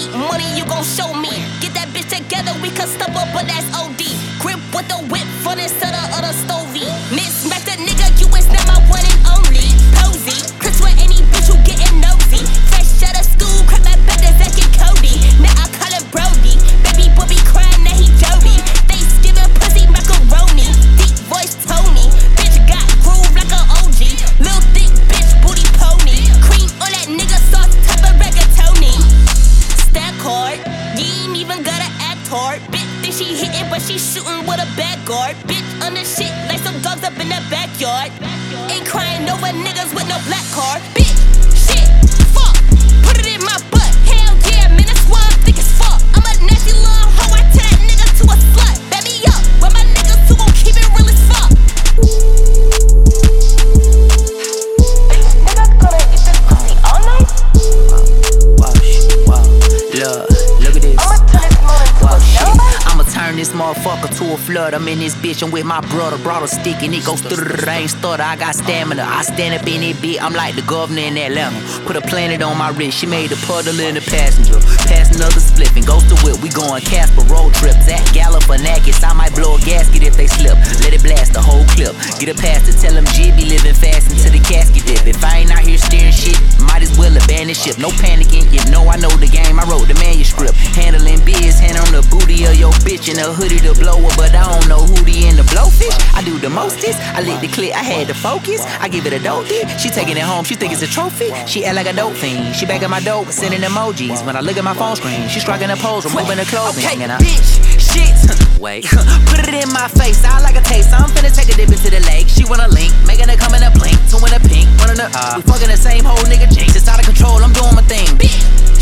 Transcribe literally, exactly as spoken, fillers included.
need money, you gon' show me. Get that bitch together, we can stumble, but that's O D. Grip with the whip, front instead of other stovey. Mismatch the nigga, you is not my one and only. Posey, Chris with any bitch who getting nosy. Fresh out of school, crap my back to Zach and Cody. Now I call him Brody. Baby boy be crying, now he Jody. Thanksgiving pussy macaroni. Deep voice Tony. Bitch got groove like a O G. Lil thick bitch booty pony. Cream on that nigga sauce, type of rigatoni. Stack hard, you ain't even gotta act hard. Bitch think she hitting, but she shooting with a back guard. Bitch on the shit like some dogs up in the backyard. Ain't crying over niggas with no black card. Bitch, shit, fuck, put it in my butt. Hell yeah, man, that's why I'm thick as fuck. I'm a nasty little hoe, I turn that nigga to a slut. Back me up, but my niggas who gon' keep it real as fuck. Niggas gonna eat this pussy all night? Wow, shit, wow, look, look at this. I'ma turn this mo into Wow, a shit. number. I'ma turn this motherfucker to a flood. I'm in this bitch, I'm with my brother. Brought a stick and it goes through. I ain't stutter, I got stamina. I stand up in it, bitch. I'm like the governor in Atlanta. Put a planet on my wrist, she made a puddle in the passenger. Pass another split and goes to whip. We going Casper road trip. Zach Galifianakis, I might blow a gasket if they slip. Let it blast the whole clip. Get a pass to tell them G be living fast until the casket dip. If I ain't out here steering shit, might as well abandon ship. No panicking, you know I know the game. I wrote the manuscript. Handling biz, hand on the booty of your bitch and a hoodie to blow her, but I don't know who the in the blowfish. I do the mostest. I lit the clip, I had to focus. I give it a dope dip. She taking it home, she think it's a trophy. She act like a dope fiend. She back at my dope, sending emojis. When I look at my phone screen, she striking a pose, removing her clothing. Okay, and I, bitch, shit. wait, put it in my face. I like a taste. I'm finna take a dip into the lake. She wanna link, making her come in a blink. Two in a pink, one in a uh. We fucking the same whole nigga jinx. It's out of control. I'm doing my thing. Bitch.